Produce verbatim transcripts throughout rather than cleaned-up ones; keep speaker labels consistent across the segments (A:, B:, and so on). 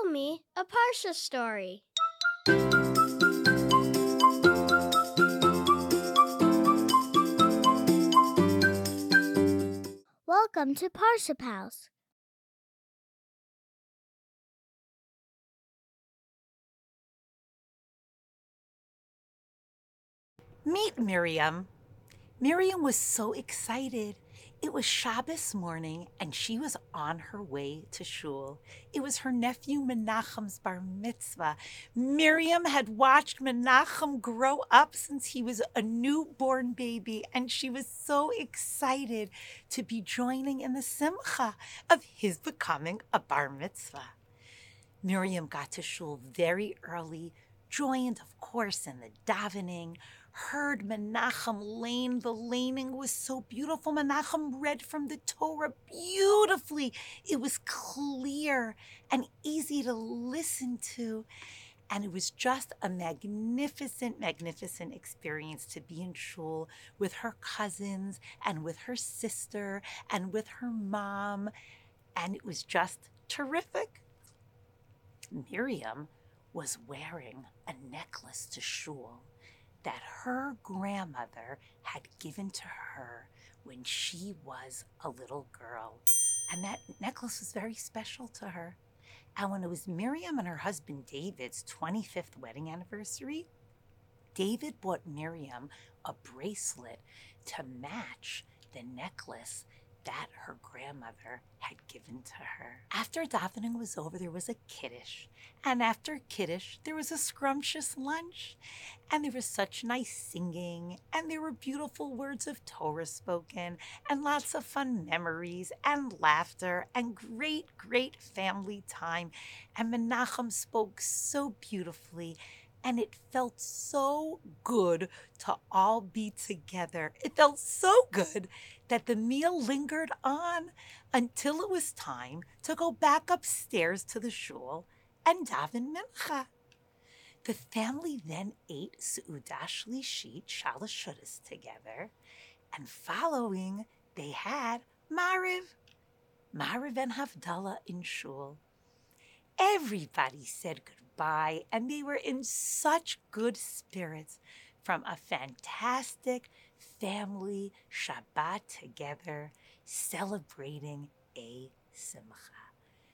A: me a Parsha story. Welcome to Parsha Pals.
B: Meet Miriam. Miriam was so excited. It was Shabbos morning and she was on her way to shul. It was her nephew Menachem's bar mitzvah. Miriam had watched Menachem grow up since he was a newborn baby, and she was so excited to be joining in the simcha of his becoming a bar mitzvah. Miriam got to shul very early, joined, of course, in the davening, heard Menachem lane. The laning was so beautiful. Menachem read from the Torah beautifully. It was clear and easy to listen to. And it was just a magnificent, magnificent experience to be in shul with her cousins and with her sister and with her mom. And it was just terrific. Miriam was wearing a necklace to shul that her grandmother had given to her when she was a little girl. And that necklace was very special to her. And when it was Miriam and her husband David's twenty-fifth wedding anniversary, David bought Miriam a bracelet to match the necklace that her grandmother had given to her. After davening was over, there was a kiddush. And after kiddush, there was a scrumptious lunch. And there was such nice singing, and there were beautiful words of Torah spoken, and lots of fun memories, and laughter, and great, great family time. And Menachem spoke so beautifully, and it felt so good to all be together. It felt so good that the meal lingered on until it was time to go back upstairs to the shul and daven mincha. The family then ate Seudah Shlishit Shalosh Shudas together, and following, they had Mariv, Mariv and Havdalah in shul. Everybody said goodbye, and they were in such good spirits from a fantastic family Shabbat together, celebrating a simcha.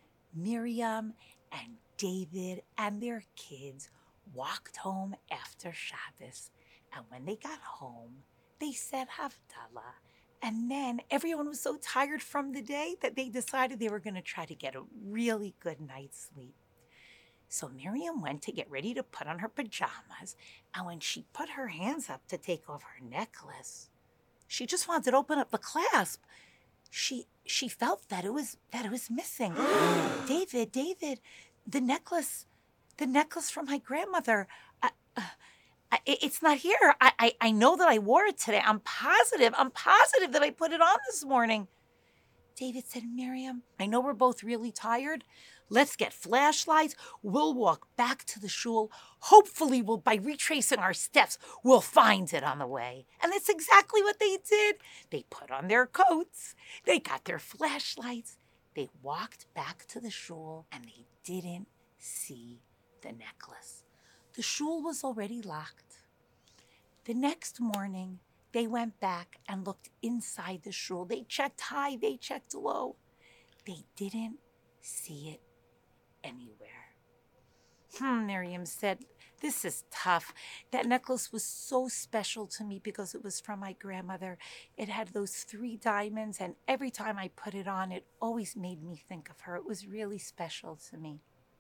B: Miriam and David and their kids walked home after Shabbos, and when they got home, they said Havdalah. And then everyone was so tired from the day that they decided they were going to try to get a really good night's sleep. So Miriam went to get ready to put on her pajamas, and when she put her hands up to take off her necklace, she just wanted to open up the clasp. She she felt that it was that it was missing. David, David, the necklace, the necklace from my grandmother. Uh, uh, It's not here. I, I I know that I wore it today. I'm positive. I'm positive that I put it on this morning. David said, Miriam, I know we're both really tired. Let's get flashlights. We'll walk back to the shul. Hopefully, we'll, by retracing our steps, we'll find it on the way. And that's exactly what they did. They put on their coats. They got their flashlights. They walked back to the shul, and they didn't see the necklace. The shul was already locked. The next morning, they went back and looked inside the shul. They checked high, they checked low. They didn't see it anywhere. Hmm, Miriam said, this is tough. That necklace was so special to me because it was from my grandmother. It had those three diamonds, and every time I put it on, it always made me think of her. It was really special to me.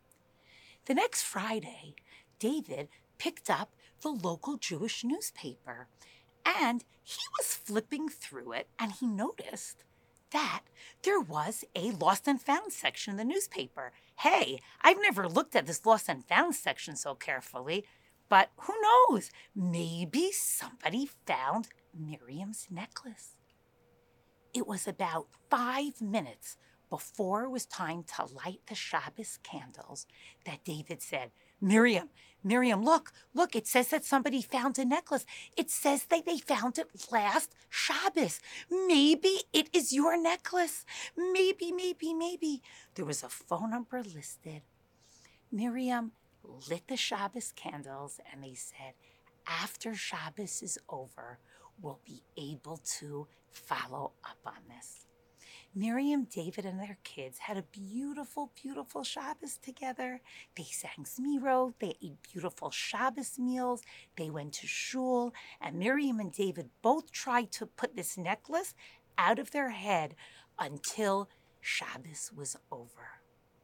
B: The next Friday, David picked up the local Jewish newspaper, and he was flipping through it, and he noticed that there was a lost and found section in the newspaper. Hey, I've never looked at this lost and found section so carefully, but who knows? Maybe somebody found Miriam's necklace. It was about five minutes before it was time to light the Shabbos candles that David said, Miriam, Miriam, look, look, it says that somebody found a necklace. It says that they found it last Shabbos. Maybe it is your necklace. Maybe, maybe, maybe. There was a phone number listed. Miriam lit the Shabbos candles and they said, after Shabbos is over, we'll be able to follow up on this. Miriam, David, and their kids had a beautiful, beautiful Shabbos together. They sang Zmiro, they ate beautiful Shabbos meals, they went to shul, and Miriam and David both tried to put this necklace out of their head until Shabbos was over.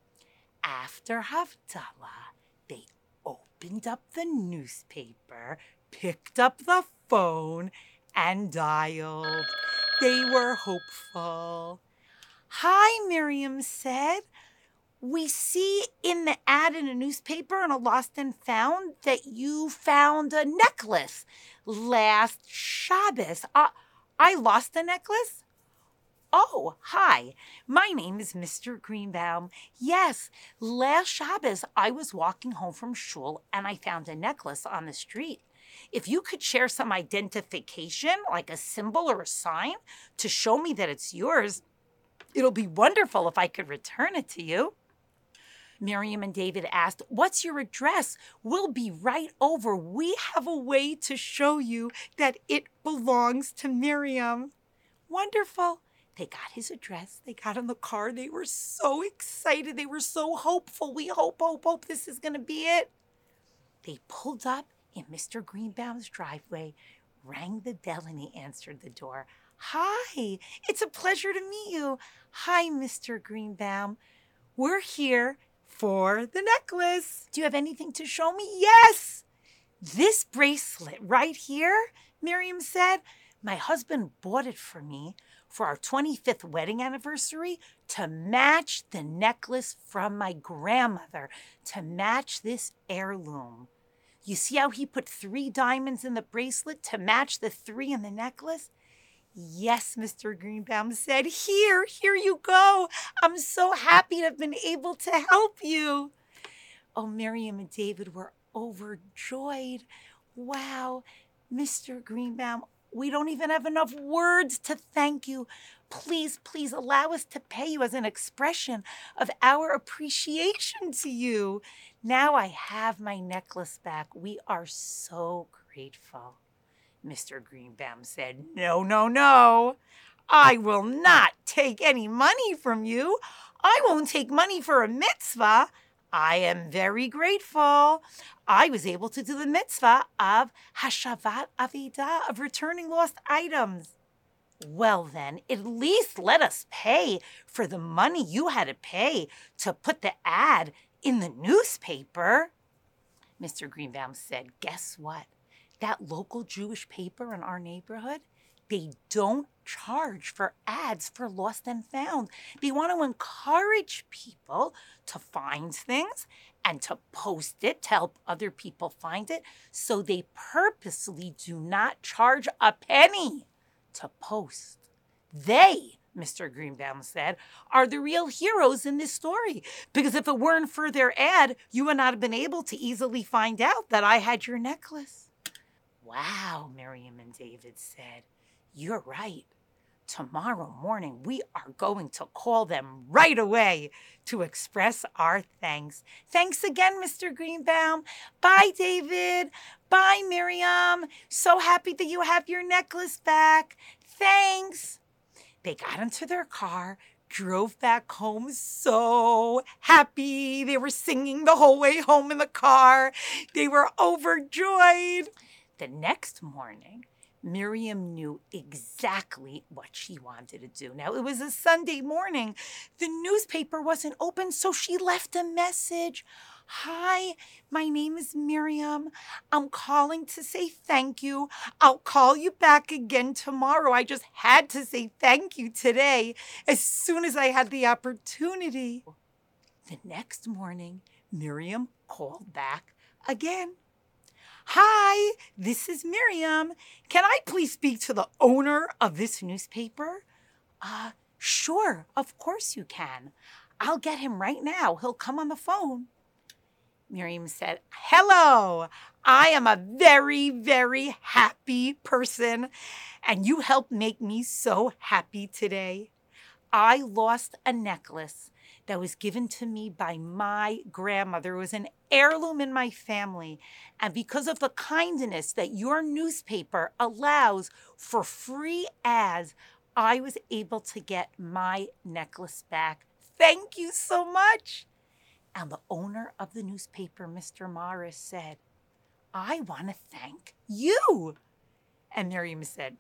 B: After Havdalah, they opened up the newspaper, picked up the phone, and dialed. They were hopeful. "Hi," Miriam said. "We see in the ad in a newspaper in a Lost and Found that you found a necklace last Shabbos. Uh, I lost a necklace?" "Oh, hi. My name is Mister Greenbaum. Yes, last Shabbos I was walking home from shul and I found a necklace on the street. If you could share some identification, like a symbol or a sign, to show me that it's yours, it'll be wonderful if I could return it to you." Miriam and David asked, "What's your address? We'll be right over. We have a way to show you that it belongs to Miriam." Wonderful. They got his address. They got in the car. They were so excited. They were so hopeful. We hope, hope, hope this is going to be it. They pulled up in Mister Greenbaum's driveway, rang the bell, and he answered the door. "Hi, it's a pleasure to meet you." "Hi, Mister Greenbaum. We're here for the necklace. Do you have anything to show me?" "Yes, this bracelet right here," Miriam said. "My husband bought it for me for our twenty-fifth wedding anniversary to match the necklace from my grandmother, to match this heirloom. You see how he put three diamonds in the bracelet to match the three in the necklace?" "Yes," Mister Greenbaum said. Here, here you go. I'm so happy to have been able to help you." Oh, Miriam and David were overjoyed. "Wow, Mister Greenbaum, we don't even have enough words to thank you. Please, please allow us to pay you as an expression of our appreciation to you. Now I have my necklace back. We are so grateful." Mister Greenbaum said, "No, no, no. I will not take any money from you. I won't take money for a mitzvah. I am very grateful. I was able to do the mitzvah of Hashavat Avidah, of returning lost items." "Well then, at least let us pay for the money you had to pay to put the ad in the newspaper." Mister Greenbaum said, "Guess what? That local Jewish paper in our neighborhood, they don't charge for ads for Lost and Found. They want to encourage people to find things and to post it to help other people find it. So they purposely do not charge a penny to post. They," Mister Greenbaum said, "are the real heroes in this story. Because if it weren't for their ad, you would not have been able to easily find out that I had your necklace." "Wow," Miriam and David said. "You're right. Tomorrow morning, we are going to call them right away to express our thanks." "Thanks again, Mister Greenbaum. Bye, David. Bye, Miriam. So happy that you have your necklace back. Thanks." They got into their car, drove back home so happy. They were singing the whole way home in the car. They were overjoyed. The next morning, Miriam knew exactly what she wanted to do. Now, it was a Sunday morning. The newspaper wasn't open, so she left a message. "Hi, my name is Miriam. I'm calling to say thank you. I'll call you back again tomorrow. I just had to say thank you today as soon as I had the opportunity." The next morning, Miriam called back again. "Hi, this is Miriam. Can I please speak to the owner of this newspaper?" Uh, sure, of course you can. I'll get him right now. He'll come on the phone." Miriam said, "Hello, I am a very, very happy person, and you helped make me so happy today. I lost a necklace that was given to me by my grandmother. It was an heirloom in my family. And because of the kindness that your newspaper allows for free ads, I was able to get my necklace back. Thank you so much. And the owner of the newspaper, Mister Morris, said, I want to thank you. And Miriam said,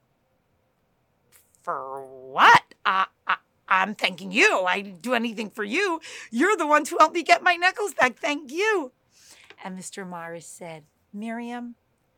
B: for what? I, I, I'm thanking you. I didn't do anything for you. You're the ones who helped me get my necklace back. Thank you. And Mister Morris said, Miriam,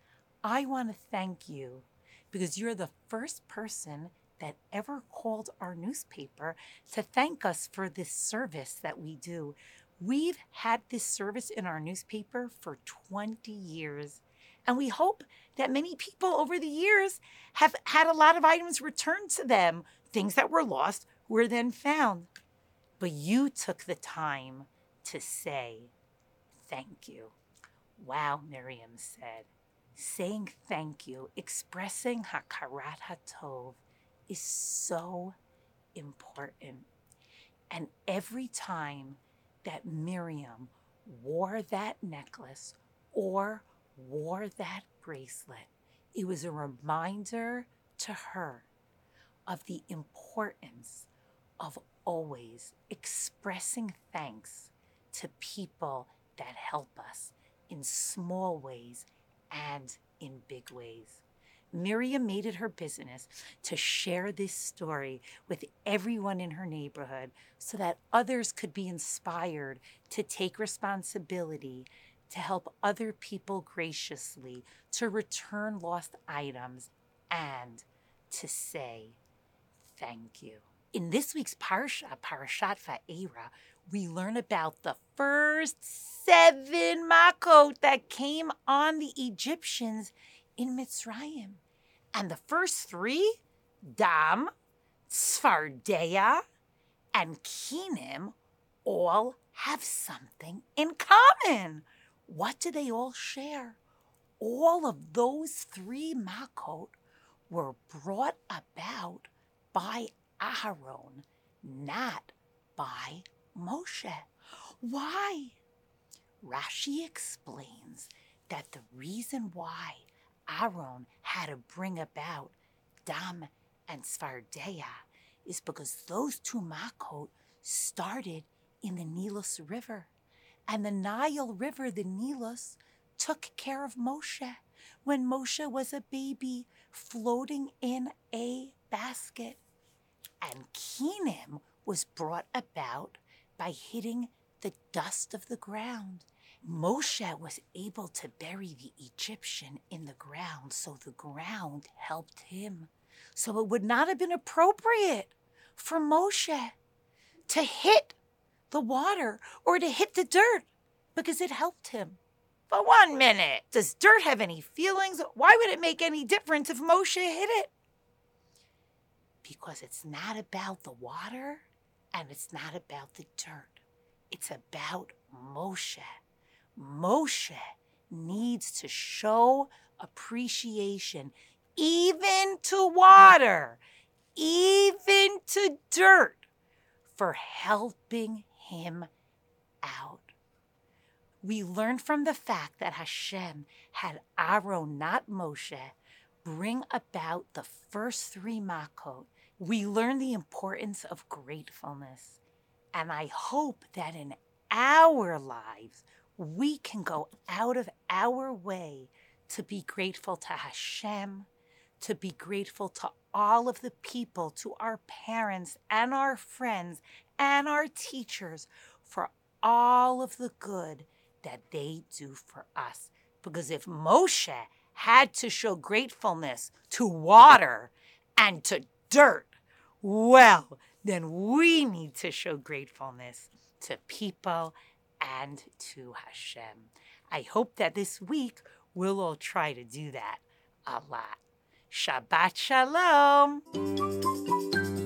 B: I want to thank you because you're the first person that ever called our newspaper to thank us for this service that we do. We've had this service in our newspaper for twenty years, and we hope that many people over the years have had a lot of items returned to them. Things that were lost were then found. But you took the time to say thank you. Wow, Miriam said. Saying thank you, expressing hakarat hatov is so important. And every time that Miriam wore that necklace or wore that bracelet, it was a reminder to her of the importance of always expressing thanks to people that help us in small ways and in big ways. Miriam made it her business to share this story with everyone in her neighborhood so that others could be inspired to take responsibility, to help other people graciously, to return lost items, and to say thank you. In this week's Parsha, Parashat Va'era, we learn about the first seven makot that came on the Egyptians in Mitzrayim. And the first three, Dam, Tzfardeya, and Kinim, all have something in common. What do they all share? All of those three makot were brought about by Aharon, not by Moshe. Why? Rashi explains that the reason why Aaron had to bring about Dam and Tzfardeya is because those two makot started in the Nilus River. And the Nile River, the Nilus, took care of Moshe when Moshe was a baby floating in a basket. And Kinim was brought about by hitting the dust of the ground. Moshe was able to bury the Egyptian in the ground, so the ground helped him. So it would not have been appropriate for Moshe to hit the water or to hit the dirt because it helped him. But one minute, does dirt have any feelings? Why would it make any difference if Moshe hit it? Because it's not about the water and it's not about the dirt. It's about Moshe. Moshe needs to show appreciation even to water, even to dirt, for helping him out. We learn from the fact that Hashem had Aaron, not Moshe, bring about the first three makot. We learn the importance of gratefulness. And I hope that in our lives, we can go out of our way to be grateful to Hashem, to be grateful to all of the people, to our parents and our friends and our teachers for all of the good that they do for us. Because if Moshe had to show gratefulness to water and to dirt, well, then we need to show gratefulness to people and to Hashem. I hope that this week we'll all try to do that a lot. Shabbat Shalom.